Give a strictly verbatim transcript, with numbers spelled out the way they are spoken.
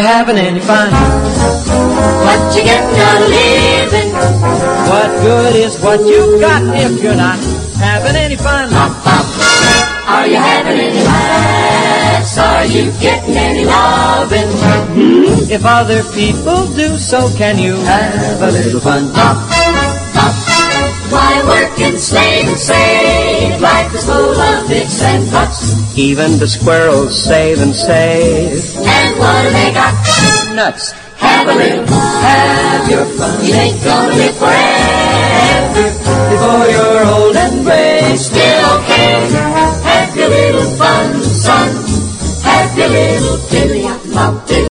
having any fun? What you getting out of living? What good is what you got if you're not having any fun? Pop, pop. Are you having any laughs? Are you getting any loving? If other people do, so can you have a little fun? Pop, pop. Why work and slave and save? Life is full of ifs and buts. Even the squirrels save and save. And what do they got? Nuts. Have a little, have your fun. You ain't gonna live forever. Before you're old and gray, Still okay. Have your little fun, son. Have your little dilly-op-lop.